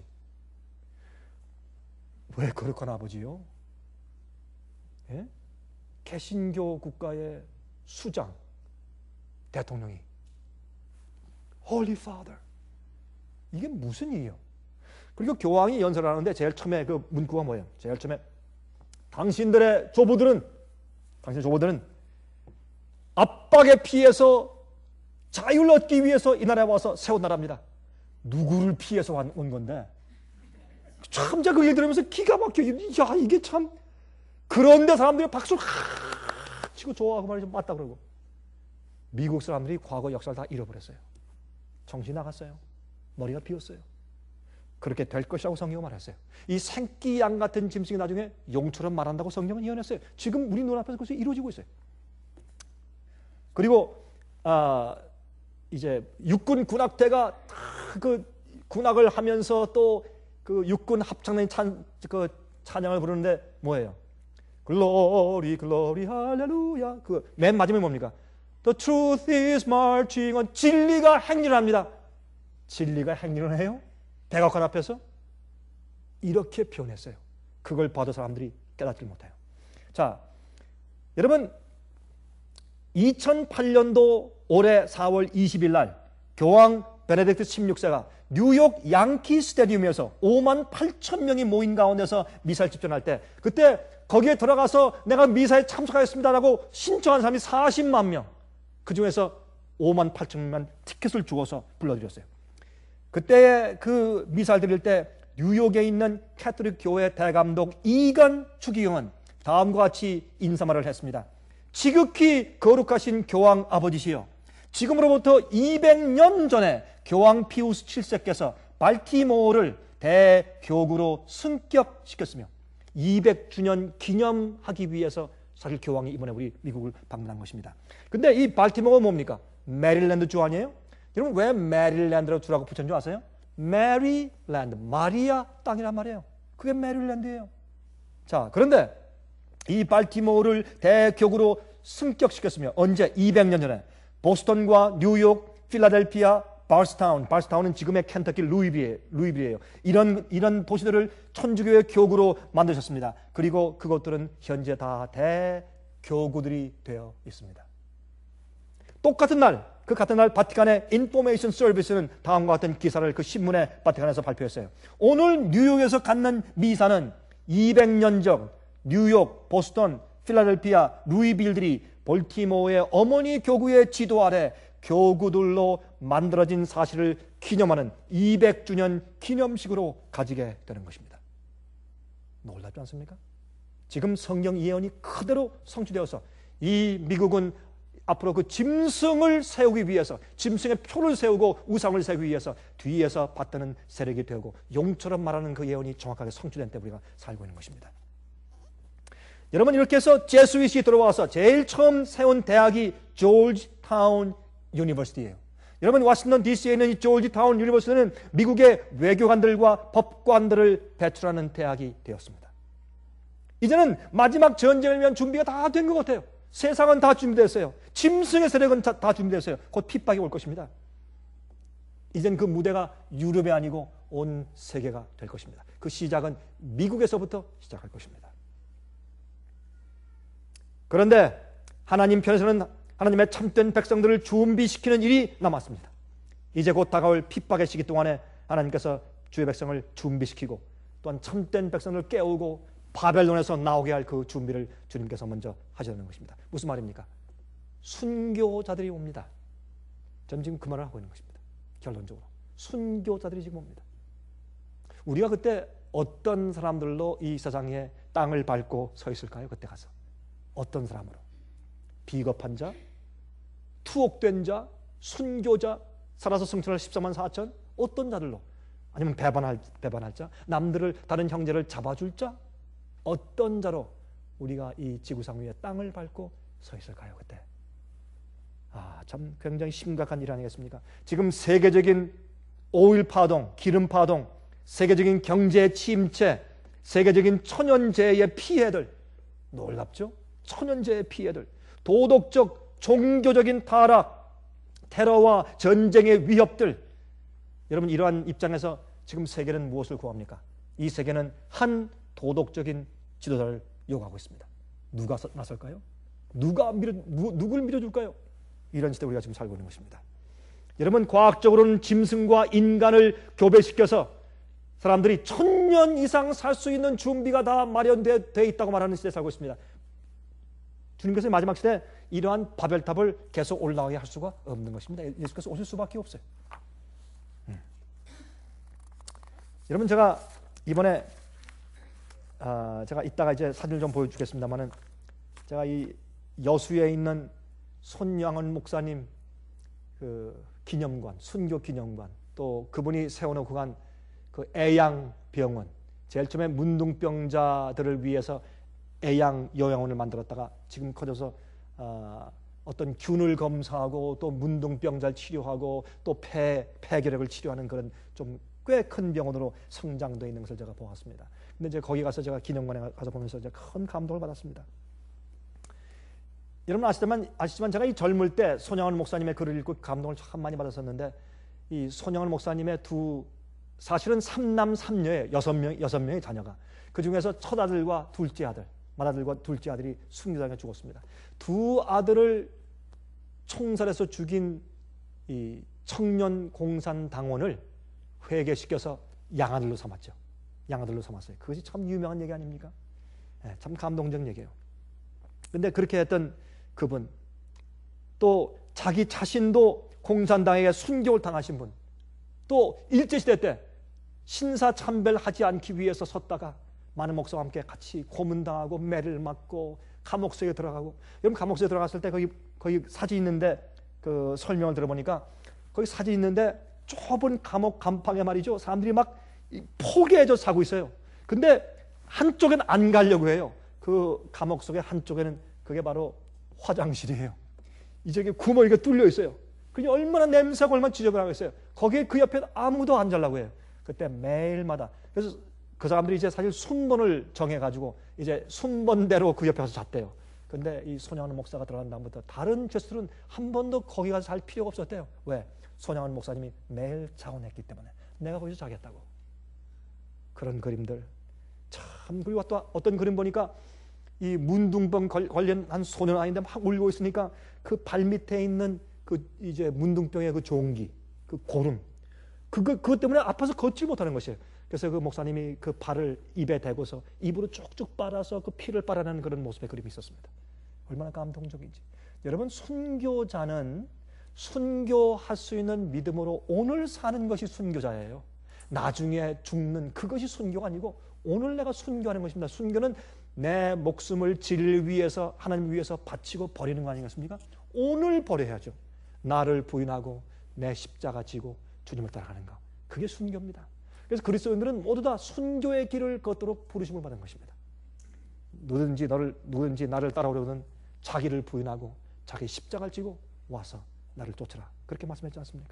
왜 거룩한 아버지요? 예? 개신교 국가의 수장 대통령이 Holy Father 이게 무슨 일이에요? 그리고 교황이 연설을 하는데 제일 처음에 그 문구가 뭐예요? 제일 처음에 당신들의 조부들은 당신의 조부들은 압박에 피해서 자유를 얻기 위해서 이 나라에 와서 세운 나라입니다. 누구를 피해서 온 건데? 참 제가 그 일 들으면서 기가 막혀. 야 이게 참 그런데 사람들이 박수를 하 치고 좋아하고 말이죠. 맞다 그러고 미국 사람들이 과거 역사를 다 잃어버렸어요. 정신이 나갔어요. 머리가 비었어요. 그렇게 될 것이라고 성경은 말했어요. 이 생기양 같은 짐승이 나중에 용처럼 말한다고 성경은 예언했어요. 지금 우리 눈앞에서 그것이 이루어지고 있어요. 그리고 아, 이제 육군 군악대가 그 군악을 하면서 또 그 육군 합창단이 찬, 그 찬양을 부르는데 뭐예요? 글로리 글로리 할렐루야. 그 맨 마지막에 뭡니까? The truth is marching on. 진리가 행진을 합니다. 진리가 행진을 해요? 백악관 앞에서? 이렇게 표현했어요. 그걸 봐도 사람들이 깨닫지 못해요. 자, 여러분 이천팔 년도 올해 사월 이십일 날 교황 베네딕트 십육 세가 뉴욕 양키 스타디움에서 오만 팔천 명이 모인 가운데서 미사를 집전할 때 그때 거기에 들어가서 내가 미사에 참석하겠습니다라고 신청한 사람이 사십만 명. 그중에서 오만 팔천 명만 티켓을 주어서 불러드렸어요. 그때 그 미사를 드릴 때 뉴욕에 있는 캐톨릭 교회 대감독 이간 추기경은 다음과 같이 인사말을 했습니다. 지극히 거룩하신 교황 아버지시여, 지금으로부터 이백 년 전에 교황 피우스 칠 세께서 발티모어를 대교구로 승격시켰으며 이백 주년 기념하기 위해서 사실 교황이 이번에 우리 미국을 방문한 것입니다. 근데 이 발티모어가 뭡니까? 메릴랜드 주 아니에요? 여러분 왜 메릴랜드라고 주라고 붙였는 줄 아세요? 메리랜드, 마리아 땅이란 말이에요. 그게 메릴랜드예요. 자, 그런데 이 발티모어를 대교구로 승격시켰으며 언제? 이백 년 전에 보스턴과 뉴욕, 필라델피아, 바스타운, 바스타운은 지금의 켄터키 루이빌이에요. 루이빌이에요. 이런 이런 도시들을 천주교의 교구로 만드셨습니다. 그리고 그것들은 현재 다 대교구들이 되어 있습니다. 똑같은 날, 그 같은 날 바티칸의 인포메이션 서비스는 다음과 같은 기사를 그 신문에 바티칸에서 발표했어요. 오늘 뉴욕에서 갖는 미사는 이백 년 전 뉴욕, 보스턴, 필라델피아, 루이빌들이 볼티모어의 어머니 교구의 지도 아래 교구들로 만들어진 사실을 기념하는 이백 주년 기념식으로 가지게 되는 것입니다. 놀랍지 않습니까? 지금 성경 예언이 그대로 성취되어서 이 미국은 앞으로 그 짐승을 세우기 위해서, 짐승의 표를 세우고 우상을 세우기 위해서 뒤에서 받드는 세력이 되고 용처럼 말하는 그 예언이 정확하게 성취된 때 우리가 살고 있는 것입니다. 여러분, 이렇게 해서 제수잇이 들어와서 제일 처음 세운 대학이 조지타운 유니버시티예요. 여러분, 워싱턴 디씨에 있는 이 조지타운 유니버시티는 미국의 외교관들과 법관들을 배출하는 대학이 되었습니다. 이제는 마지막 전쟁을 위한 준비가 다 된 것 같아요. 세상은 다 준비됐어요. 짐승의 세력은 다, 다 준비됐어요. 곧 핍박이 올 것입니다. 이젠 그 무대가 유럽이 아니고 온 세계가 될 것입니다. 그 시작은 미국에서부터 시작할 것입니다. 그런데 하나님 편에서는 하나님의 참된 백성들을 준비시키는 일이 남았습니다. 이제 곧 다가올 핍박의 시기 동안에 하나님께서 주의 백성을 준비시키고 또한 참된 백성을 깨우고 바벨론에서 나오게 할 그 준비를 주님께서 먼저 하시는 것입니다. 무슨 말입니까? 순교자들이 옵니다. 저는 지금 그 말을 하고 있는 것입니다. 결론적으로 순교자들이 지금 옵니다. 우리가 그때 어떤 사람들로 이 세상에 땅을 밟고 서 있을까요? 그때 가서 어떤 사람으로? 비겁한 자, 투옥된 자, 순교자, 살아서 승천할 십사만 사천? 어떤 자들로? 아니면 배반할, 배반할 자? 남들을, 다른 형제를 잡아줄 자? 어떤 자로 우리가 이 지구상 위에 땅을 밟고 서 있을까요? 그때. 아, 참 굉장히 심각한 일 아니겠습니까? 지금 세계적인 오일 파동, 기름 파동, 세계적인 경제 침체, 세계적인 천연재해의 피해들, 놀랍죠? 천연재해의 피해들, 도덕적, 종교적인 타락, 테러와 전쟁의 위협들. 여러분, 이러한 입장에서 지금 세계는 무엇을 구합니까? 이 세계는 한 도덕적인 지도자를 요구하고 있습니다. 누가 나설까요? 누가 밀어, 누, 누굴 밀어줄까요? 이런 시대 우리가 지금 살고 있는 것입니다. 여러분, 과학적으로는 짐승과 인간을 교배시켜서 사람들이 천년 이상 살 수 있는 준비가 다 마련되어 있다고 말하는 시대에 살고 있습니다. 주님께서 마지막 시대에 이러한 바벨탑을 계속 올라가게 할 수가 없는 것입니다. 예수께서 오실 수밖에 없어요. 음. 여러분, 제가 이번에 아, 제가 이따가 이제 사진을 좀 보여주겠습니다만은, 제가 이 여수에 있는 손양원 목사님 그 기념관, 순교 기념관, 또 그분이 세워놓고 간 그 애양병원, 제일 처음에 문둥병자들을 위해서 애양 요양원을 만들었다가 지금 커져서 어, 어떤 균을 검사하고 또 문둥병자를 치료하고 또 폐, 폐결핵을 치료하는 그런 좀 꽤 큰 병원으로 성장되어 있는 것을 제가 보았습니다. 근데 이제 거기 가서 제가 기념관에 가서 보면서 이제 큰 감동을 받았습니다. 여러분 아시지만, 아시지만 제가 이 젊을 때 손양원 목사님의 글을 읽고 감동을 참 많이 받았었는데, 이 손양원 목사님의 두, 사실은 삼남 삼녀의 여섯 명, 여섯 명의 자녀가, 그 중에서 첫 아들과 둘째 아들, 맏아들과 둘째 아들이 순교당해 죽었습니다. 두 아들을 총살해서 죽인 이 청년 공산당원을 회개시켜서 양아들로 삼았죠. 양아들로 삼았어요. 그것이 참 유명한 얘기 아닙니까? 네, 참 감동적 얘기예요. 근데 그렇게 했던 그분, 또 자기 자신도 공산당에게 순교를 당하신 분, 또 일제시대 때 신사참배하지 않기 위해서 섰다가 많은 목사와 함께 같이 고문당하고 매를 맞고 감옥 속에 들어가고, 여러분 감옥 속에 들어갔을 때 거기, 거기 사진 있는데 그 설명을 들어보니까 거기 사진 있는데 좁은 감옥 간판에 말이죠, 사람들이 막 포개져 사고 있어요. 근데 한쪽엔 안 가려고 해요. 그 감옥 속의 한쪽에는 그게 바로 화장실이에요. 이쪽에 구멍이 뚫려 있어요. 그게 얼마나 냄새가 얼마나 지저분하겠어요. 거기에 그 옆에 아무도 안 자려고 해요. 그때 매일마다. 그래서 그 사람들이 이제 사실 순번을 정해가지고 이제 순번대로 그 옆에 가서 잤대요. 근데 이 손양원 목사가 들어간 다음부터 다른 죄수들은 한 번도 거기 가서 잘 필요가 없었대요. 왜? 손양원 목사님이 매일 자원했기 때문에 내가 거기서 자겠다고. 그런 그림들 참. 그리고 또 어떤 그림 보니까 이 문둥병 걸린 한 소년 아이인데 막 울고 있으니까 그 발 밑에 있는 그 이제 문둥병의 그 종기, 그 고름, 그거 그것 때문에 아파서 걷지 못하는 것이에요. 그래서 그 목사님이 그 발을 입에 대고서 입으로 쭉쭉 빨아서 그 피를 빨아내는 그런 모습의 그림이 있었습니다. 얼마나 감동적인지. 여러분, 순교자는 순교할 수 있는 믿음으로 오늘 사는 것이 순교자예요. 나중에 죽는 그것이 순교가 아니고 오늘 내가 순교하는 것입니다. 순교는 내 목숨을 진리를 위해서 하나님 위해서 바치고 버리는 거 아니겠습니까? 오늘 버려야죠. 나를 부인하고 내 십자가 지고 주님을 따라가는 거. 그게 순교입니다. 그래서 그리스도인들은 모두 다 순교의 길을 걷도록 부르심을 받은 것입니다. 누구든지 너를 누구든지 나를 따라오려거든 자기를 부인하고 자기 십자가를 지고 와서 나를 쫓으라. 그렇게 말씀했지 않습니까?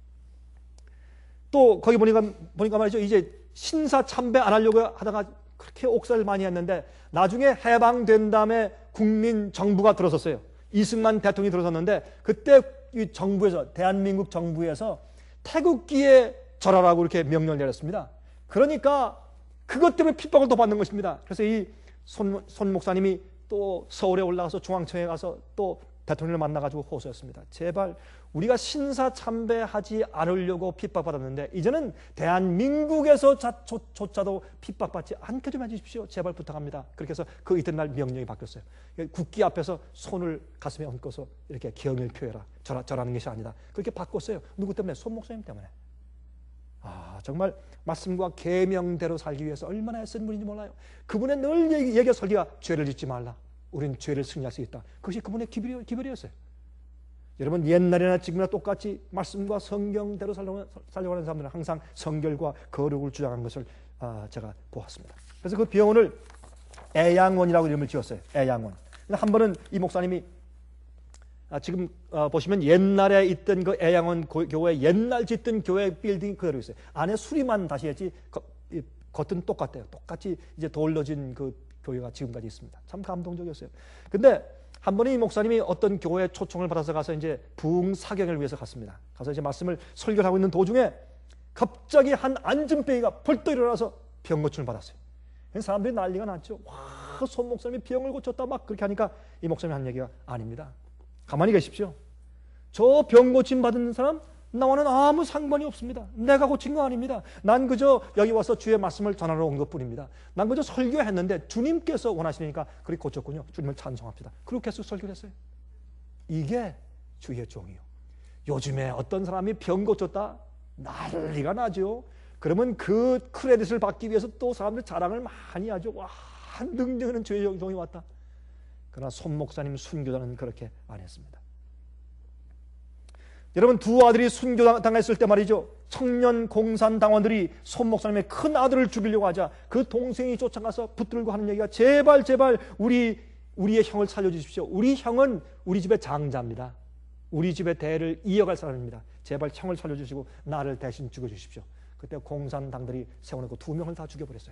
또 거기 보니까 보니까 말이죠. 이제 신사 참배 안 하려고 하다가 그렇게 옥살을 많이 했는데 나중에 해방된 다음에 국민 정부가 들어섰어요. 이승만 대통령이 들어섰는데 그때 이 정부에서 대한민국 정부에서 태극기에 절하라고 이렇게 명령을 내렸습니다. 그러니까 그것 때문에 핍박을 또 받는 것입니다. 그래서 이 손, 손 목사님이 또 서울에 올라가서 중앙청에 가서 또 대통령을 만나가지고 호소했습니다. 제발 우리가 신사 참배하지 않으려고 핍박받았는데 이제는 대한민국에서 조차도 핍박받지 않게 좀 해주십시오. 제발 부탁합니다. 그렇게 해서 그 이튿날 명령이 바뀌었어요. 국기 앞에서 손을 가슴에 얹고서 이렇게 경의를 표해라. 절, 절하는 것이 아니다. 그렇게 바꿨어요. 누구 때문에? 손 목사님 때문에. 아, 정말 말씀과 계명대로 살기 위해서 얼마나 애쓴 분인지 몰라요. 그분의 늘 얘기, 얘기가 설계가 죄를 짓지 말라. 우리는 죄를 승리할 수 있다. 그것이 그분의 기별이, 기별이었어요. 여러분, 옛날이나 지금이나 똑같이 말씀과 성경대로 살려고, 살려고 하는 사람들은 항상 성결과 거룩을 주장한 것을 아, 제가 보았습니다. 그래서 그 병원을 애양원이라고 이름을 지었어요. 애양원. 한 번은 이 목사님이 아, 지금 어, 보시면 옛날에 있던 그 애양원 고, 교회, 옛날 짓던 교회 빌딩이 그대로 있어요. 안에 수리만 다시 했지 거, 이, 겉은 똑같아요. 똑같이 이제 돌려진 그 교회가 지금까지 있습니다. 참 감동적이었어요. 근데 한 번에 이 목사님이 어떤 교회에 초청을 받아서 가서 이제 부흥 사경을 위해서 갔습니다. 가서 이제 말씀을 설교를 하고 있는 도중에 갑자기 한 안진뱅이가 벌떡 일어나서 병 고침을 받았어요. 사람들이 난리가 났죠. 와, 손 목사님이 병을 고쳤다 막 그렇게 하니까 이 목사님이 한 얘기가 아닙니다. 가만히 계십시오. 저 병 고침 받은 사람 나와는 아무 상관이 없습니다. 내가 고친 거 아닙니다. 난 그저 여기 와서 주의 말씀을 전하러 온 것뿐입니다. 난 그저 설교했는데 주님께서 원하시니까 그렇게 고쳤군요. 주님을 찬송합시다. 그렇게 해서 설교를 했어요. 이게 주의 종이요. 요즘에 어떤 사람이 병 고쳤다? 난리가 나죠. 그러면 그 크레딧을 받기 위해서 또 사람들 자랑을 많이 하죠. 와, 능력있는 주의 종이 왔다. 그러나 손 목사님 순교자는 그렇게 안 했습니다. 여러분, 두 아들이 순교당했을 때 말이죠. 청년 공산당원들이 손 목사님의 큰 아들을 죽이려고 하자 그 동생이 쫓아가서 붙들고 하는 얘기가 제발 제발 우리, 우리의 형을 살려주십시오. 우리 형은 우리 집의 장자입니다. 우리 집의 대를 이어갈 사람입니다. 제발 형을 살려주시고 나를 대신 죽여주십시오. 그때 공산당들이 세워놓고 두 명을 다 죽여버렸어요.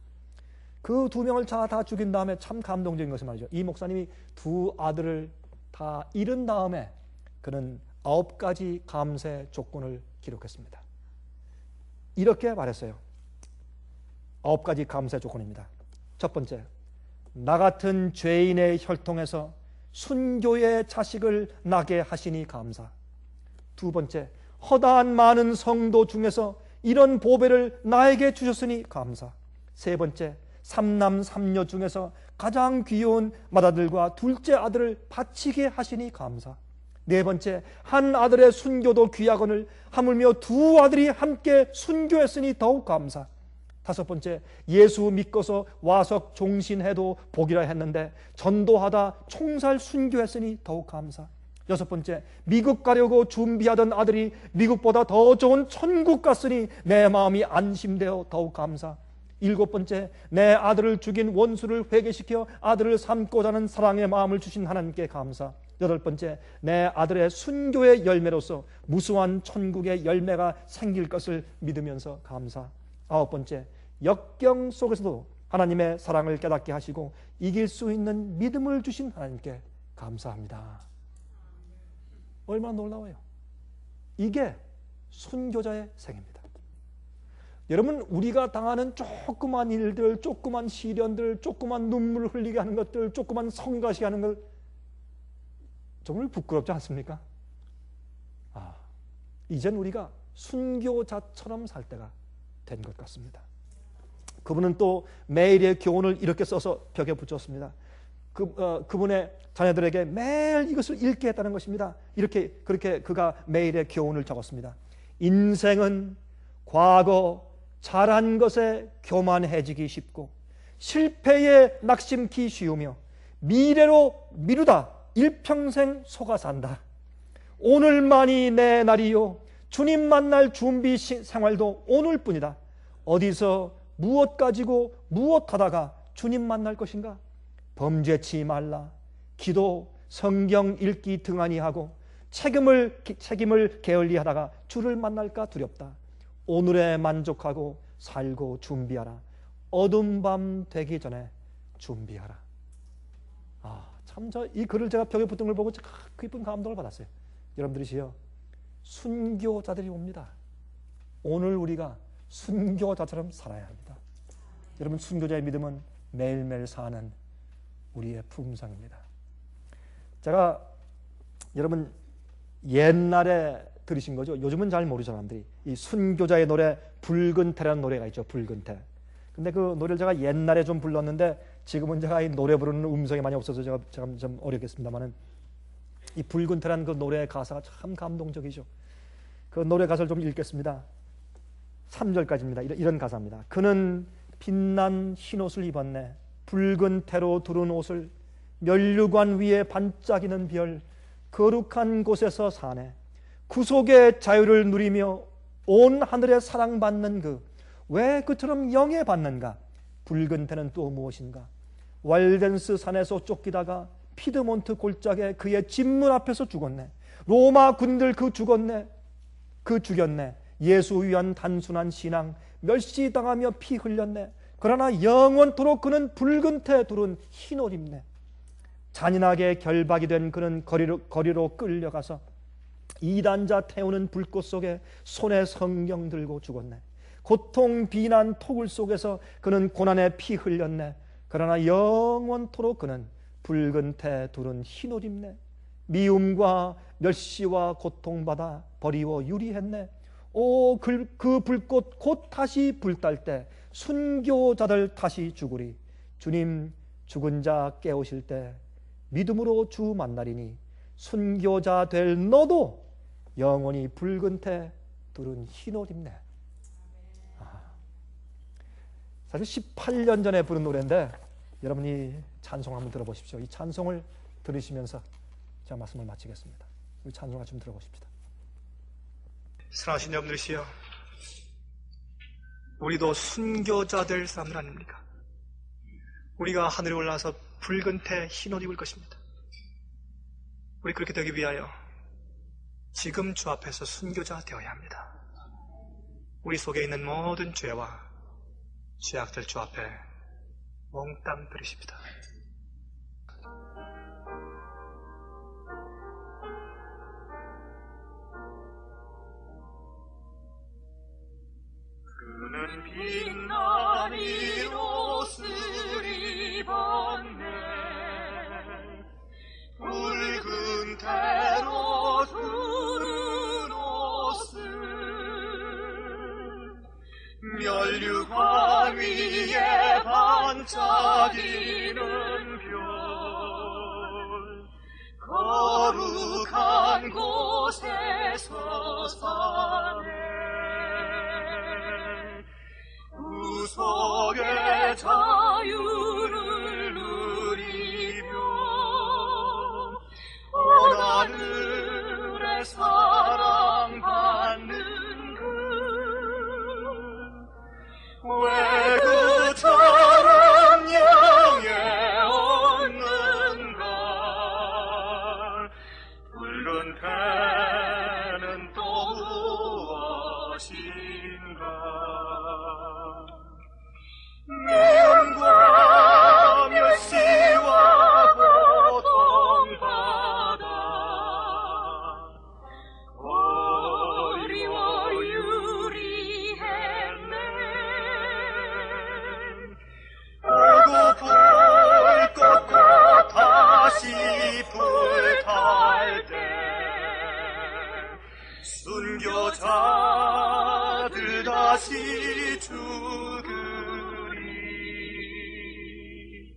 그 두 명을 다, 다 죽인 다음에 참 감동적인 것이 말이죠. 이 목사님이 두 아들을 다 잃은 다음에 그는 아홉 가지 감세 조건을 기록했습니다. 이렇게 말했어요. 아홉 가지 감세 조건입니다. 첫 번째, 나 같은 죄인의 혈통에서 순교의 자식을 나게 하시니 감사. 두 번째, 허다한 많은 성도 중에서 이런 보배를 나에게 주셨으니 감사. 세 번째, 삼남 삼녀 중에서 가장 귀여운 맏아들과 둘째 아들을 바치게 하시니 감사. 네 번째, 한 아들의 순교도 귀하거늘 하물며 두 아들이 함께 순교했으니 더욱 감사. 다섯 번째, 예수 믿고서 와서 종신해도 복이라 했는데 전도하다 총살 순교했으니 더욱 감사. 여섯 번째, 미국 가려고 준비하던 아들이 미국보다 더 좋은 천국 갔으니 내 마음이 안심되어 더욱 감사. 일곱 번째, 내 아들을 죽인 원수를 회개시켜 아들을 삼고자 하는 사랑의 마음을 주신 하나님께 감사. 여덟 번째, 내 아들의 순교의 열매로서 무수한 천국의 열매가 생길 것을 믿으면서 감사. 아홉 번째, 역경 속에서도 하나님의 사랑을 깨닫게 하시고 이길 수 있는 믿음을 주신 하나님께 감사합니다. 얼마나 놀라워요. 이게 순교자의 생입니다. 여러분, 우리가 당하는 조그만 일들, 조그만 시련들, 조그만 눈물을 흘리게 하는 것들, 조그만 성가시게 하는 것 정말 부끄럽지 않습니까? 이젠 우리가 순교자처럼 살 때가 된 것 같습니다. 그분은 또 매일의 교훈을 이렇게 써서 벽에 붙였습니다. 그, 어, 그분의 자녀들에게 매일 이것을 읽게 했다는 것입니다. 이렇게 그렇게 그가 매일의 교훈을 적었습니다. 인생은 과거 잘한 것에 교만해지기 쉽고 실패에 낙심기 쉬우며 미래로 미루다 일평생 속아 산다. 오늘만이 내 날이요 주님 만날 준비 생활도 오늘뿐이다. 어디서 무엇 가지고 무엇 하다가 주님 만날 것인가? 범죄치 말라. 기도, 성경 읽기 등한히 하고 책임을, 책임을 게을리하다가 주를 만날까 두렵다. 오늘에 만족하고 살고 준비하라. 어두운 밤 되기 전에 준비하라. 아, 참 저 이 글을 제가 벽에 붙은 걸 보고 깊은 감동을 받았어요. 여러분들이시여, 순교자들이 옵니다. 오늘 우리가 순교자처럼 살아야 합니다. 여러분, 순교자의 믿음은 매일매일 사는 우리의 품성입니다. 제가 여러분 옛날에 들으신 거죠? 요즘은 잘 모르죠, 사람들이. 이 순교자의 노래 붉은 태라는 노래가 있죠. 붉은 태. 근데 그 노래를 제가 옛날에 좀 불렀는데 지금은 제가 이 노래 부르는 음성이 많이 없어서 제가, 제가 좀 어렵겠습니다만은 이 붉은 태라는 그 노래의 가사가 참 감동적이죠. 그 노래 가사를 좀 읽겠습니다. 삼 절까지입니다. 이런, 이런 가사입니다. 그는 빛난 흰옷을 입었네. 붉은 태로 두른 옷을 면류관 위에 반짝이는 별 거룩한 곳에서 사네. 구속의 자유를 누리며 온 하늘에 사랑받는 그 왜 그처럼 영예받는가? 붉은 태는 또 무엇인가? 왈덴스 산에서 쫓기다가 피드몬트 골짜기에 그의 집문 앞에서 죽었네. 로마 군들 그 죽었네. 그 죽였네. 예수 위한 단순한 신앙 멸시당하며 피 흘렸네. 그러나 영원토록 그는 붉은 태 두른 흰옷 입네. 잔인하게 결박이 된 그는 거리로, 거리로 끌려가서 이단자 태우는 불꽃 속에 손에 성경 들고 죽었네. 고통 비난 토굴 속에서 그는 고난에 피 흘렸네. 그러나 영원토록 그는 붉은 태 두른 흰옷 입네. 미움과 멸시와 고통받아 버리워 유리했네. 오, 그, 그 불꽃 곧 다시 불탈 때 순교자들 다시 죽으리. 주님 죽은 자 깨우실 때 믿음으로 주 만나리니 순교자 될 너도 영원히 붉은 태 두른 흰옷 입네. 아, 사실 십팔 년 전에 부른 노래인데 여러분이 찬송 한번 들어보십시오. 이 찬송을 들으시면서 제가 말씀을 마치겠습니다. 우리 찬송을 좀 들어보십시다. 사랑하신 여러분들이시여, 우리도 순교자들 사람들 아닙니까? 우리가 하늘에 올라와서 붉은 태 흰옷 입을 것입니다. 우리 그렇게 되기 위하여 지금 주 앞에서 순교자 되어야 합니다. 우리 속에 있는 모든 죄와 죄악들 주 앞에 몽땅 들이십니다. 그는 빛난 흰옷을 입었네. 붉은 태로 두른 옷을 면류관 위에 반짝이는 별 거룩한 곳에서 사네. 구속의 자유를 누리며 온 하늘에 사랑받는 그 왜 그처럼 영예 없는가? 붉은 태는 또 무엇인가? 미움과 멸시와 고통받아 어리워 유리했네. 오고 불꽃과 다시 불탈 때 순 순교자들 다시 죽으리.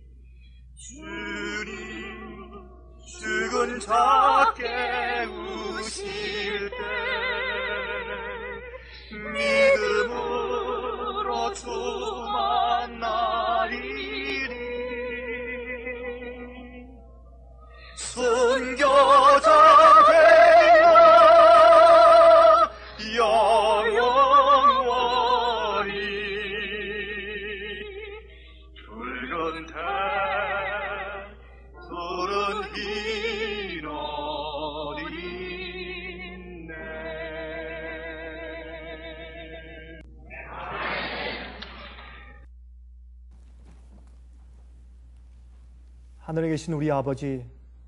주님 죽은 자 깨우실 때 믿음으로 주 만나리니. 순교자 되어 영원히 붉은 달 푸른 흰옷 있네. 하늘에 계신 우리 아버지,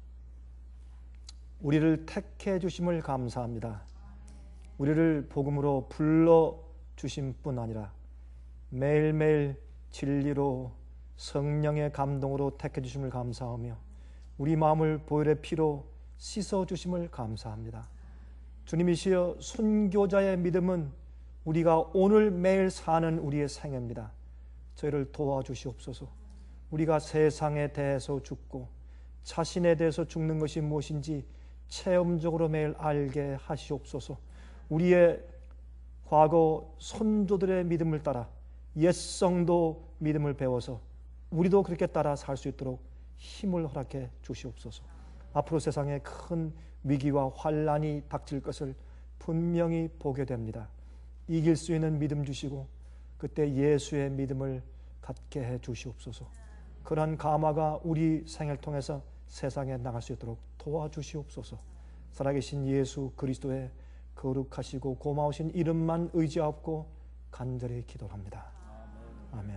우리를 택해 주심을 감사합니다. 우리를 복음으로 불러 주심 뿐 아니라 매일매일 진리로 성령의 감동으로 택해 주심을 감사하며 우리 마음을 보혈의 피로 씻어 주심을 감사합니다. 주님이시여, 순교자의 믿음은 우리가 오늘 매일 사는 우리의 생애입니다. 저희를 도와주시옵소서. 우리가 세상에 대해서 죽고 자신에 대해서 죽는 것이 무엇인지 체험적으로 매일 알게 하시옵소서. 우리의 과거 선조들의 믿음을 따라 옛성도 믿음을 배워서 우리도 그렇게 따라 살 수 있도록 힘을 허락해 주시옵소서. 앞으로 세상에 큰 위기와 환란이 닥칠 것을 분명히 보게 됩니다. 이길 수 있는 믿음 주시고 그때 예수의 믿음을 갖게 해 주시옵소서. 그러한 감화가 우리 생애를 통해서 세상에 나갈 수 있도록 도와주시옵소서. 살아계신 예수 그리스도의 거룩하시고 고마우신 이름만 의지하옵고 간절히 기도합니다. 아멘.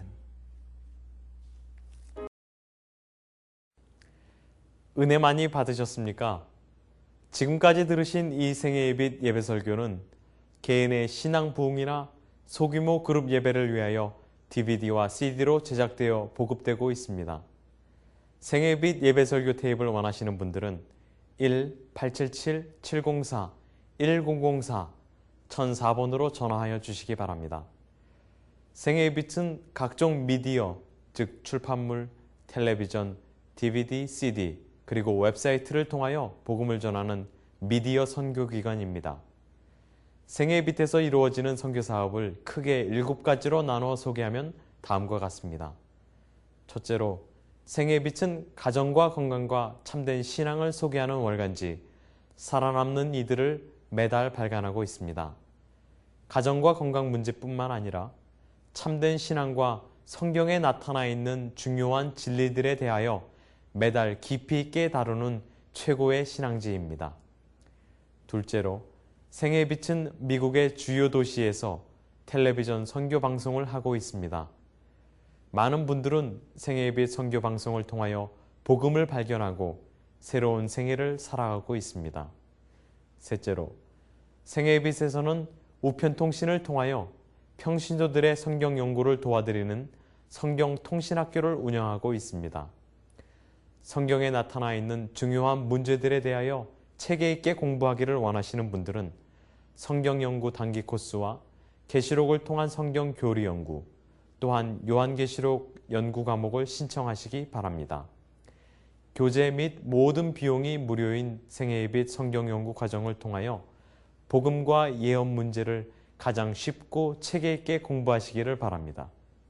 은혜 많이 받으셨습니까? 지금까지 들으신 이 생애 예빛 예배 설교는 개인의 신앙 부흥이나 소규모 그룹 예배를 위하여 디비디와 씨디로 제작되어 보급되고 있습니다. 생애 예빛 예배 설교 테이프를 원하시는 분들은 일 팔칠칠 칠공사 일공공사 천사 번으로 전화하여 주시기 바랍니다. 생애 예빛은 각종 미디어, 즉 출판물, 텔레비전, 디비디, 씨디, 그리고 웹사이트를 통하여 복음을 전하는 미디어 선교기관입니다. 생애 예빛에서 이루어지는 선교 사업을 크게 일곱 가지로 나누어 소개하면 다음과 같습니다. 첫째로, 생애 예빛은 가정과 건강과 참된 신앙을 소개하는 월간지 살아남는 이들을 매달 발간하고 있습니다. 가정과 건강 문제뿐만 아니라 참된 신앙과 성경에 나타나 있는 중요한 진리들에 대하여 매달 깊이 있게 다루는 최고의 신앙지입니다. 둘째로, 생애 예빛은 미국의 주요 도시에서 텔레비전 선교 방송을 하고 있습니다. 많은 분들은 생애 예빛 선교 방송을 통하여 복음을 발견하고 새로운 생애를 살아가고 있습니다. 셋째로, 생애 예빛에서는 우편통신을 통하여 평신도들의 성경 연구를 도와드리는 성경통신학교를 운영하고 있습니다. 성경에 나타나 있는 중요한 문제들에 대하여 체계 있게 공부하기를 원하시는 분들은 성경 연구 단기 코스와 계시록을 통한 성경 교리 연구, 또한 요한계시록 연구 과목을 신청하시기 바랍니다. 교재 및 모든 비용이 무료인 생애 예빛 성경 연구 과정을 통하여 복음과 예언 문제를 가장 쉽고 체계 있게 공부하시기를 바랍니다.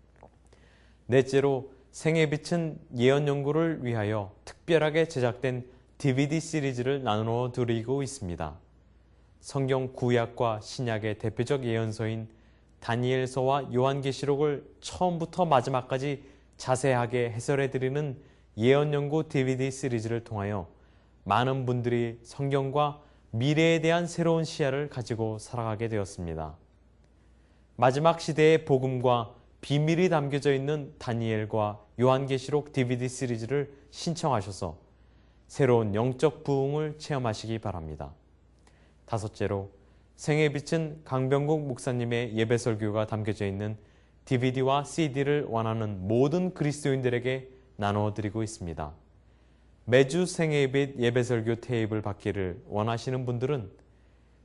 넷째로, 생애 예빛은 예언 연구를 위하여 특별하게 제작된 디비디 시리즈를 나누어 드리고 있습니다. 성경 구약과 신약의 대표적 예언서인 다니엘서와 요한계시록을 처음부터 마지막까지 자세하게 해설해 드리는 예언 연구 디비디 시리즈를 통하여 많은 분들이 성경과 미래에 대한 새로운 시야를 가지고 살아가게 되었습니다. 마지막 시대의 복음과 비밀이 담겨져 있는 다니엘과 요한계시록 디비디 시리즈를 신청하셔서 새로운 영적 부흥을 체험하시기 바랍니다. 다섯째로, 생애 예빛은 강병국 목사님의 예배 설교가 담겨져 있는 디비디와 씨디를 원하는 모든 그리스도인들에게 나누어 드리고 있습니다. 매주 생애 예빛 예배 설교 테이프를 받기를 원하시는 분들은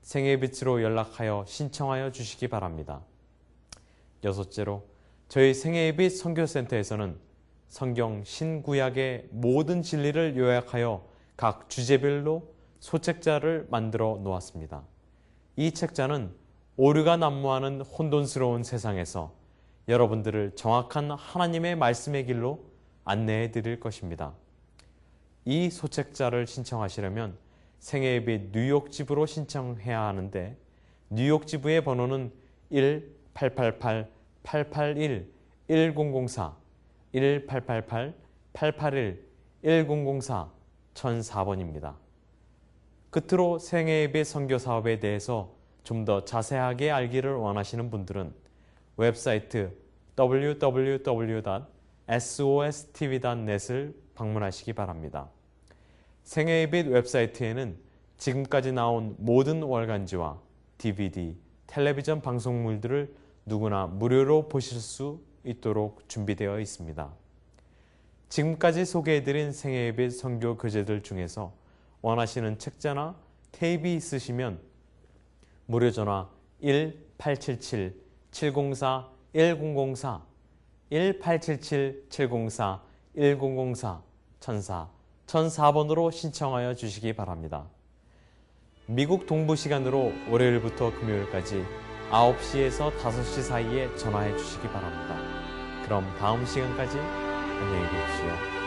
생애빛으로 연락하여 신청하여 주시기 바랍니다. 여섯째로, 저희 생애빛 선교센터에서는 성경 신구약의 모든 진리를 요약하여 각 주제별로 소책자를 만들어 놓았습니다. 이 책자는 오류가 난무하는 혼돈스러운 세상에서 여러분들을 정확한 하나님의 말씀의 길로 안내해 드릴 것입니다. 이 소책자를 신청하시려면 생애예배 뉴욕 지부로 신청해야 하는데, 뉴욕 지부의 번호는 일 팔팔팔 팔팔일 일공공사 일 팔팔팔 팔팔일 일공공사 천사 번입니다. 끝으로 생애예배 선교 사업에 대해서 좀 더 자세하게 알기를 원하시는 분들은 웹사이트 더블유 더블유 더블유 닷 에스오에스티비 닷 넷을 방문하시기 바랍니다. 생애예빛 웹사이트에는 지금까지 나온 모든 월간지와 디비디, 텔레비전 방송물들을 누구나 무료로 보실 수 있도록 준비되어 있습니다. 지금까지 소개해드린 생애예빛 선교 교재들 중에서 원하시는 책자나 테이프 있으시면 무료 전화 일 팔칠칠 칠공사 일공공사 일 팔칠칠 칠공사 일공공사 천사 천사 번으로 신청하여 주시기 바랍니다. 미국 동부 시간으로 월요일부터 금요일까지 아홉 시에서 다섯 시 사이에 전화해 주시기 바랍니다. 그럼 다음 시간까지 안녕히 계십시오.